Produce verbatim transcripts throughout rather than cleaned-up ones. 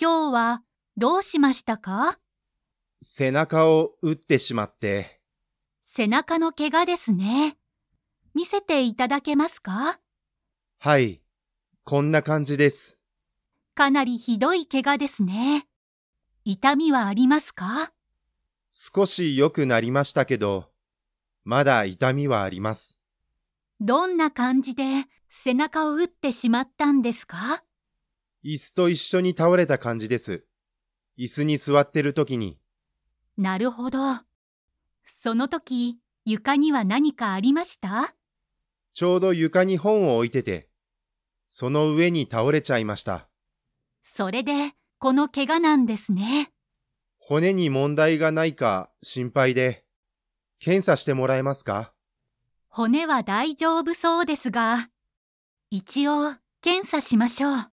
今日はどうしましたか？ 背中を打ってしまって。 背中の怪我ですね。見せていただけますか？ はい、こんな感じです。 かなりひどい怪我ですね。痛みはありますか？ 少し良くなりましたけど、まだ痛みはあります。 どんな感じで背中を打ってしまったんですか？ 椅子と一緒に倒れた感じです。椅子に座ってる時に。 なるほど。その時、床には何かありました？ ちょうど床に本を置いてて、その上に倒れちゃいました。 それで、この怪我なんですね。 骨に問題がないか心配で、検査してもらえますか？ 骨は大丈夫そうですが、一応検査しましょう。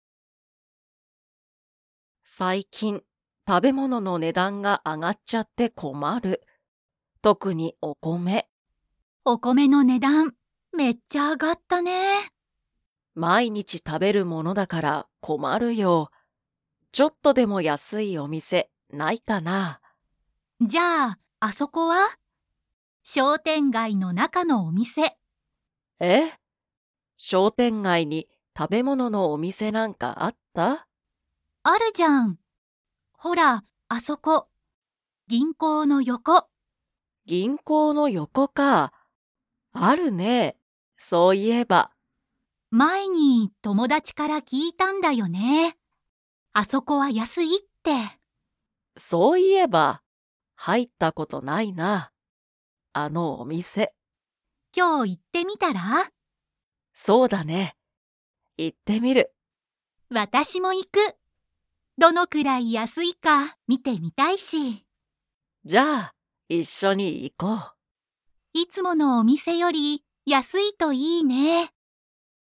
最近、食べ物の値段が上がっちゃって困る。特にお米。 お米の値段、めっちゃ上がったね。 毎日食べるものだから困るよ。ちょっとでも安いお店ないかな？ じゃあ、あそこは？商店街の中のお店。 え？商店街に食べ物のお店なんかあった？ あるじゃん。ほら、あそこ。銀行の横。 銀行の横か。あるね。そういえば。 前に友達から聞いたんだよね。あそこは安いって。 そういえば、入ったことないな。あのお店。 今日行ってみたら？ そうだね。行ってみる。 私も行く。どのくらい安いか見てみたいし。 じゃあ、一緒に行こう。 いつものお店より安いといいね。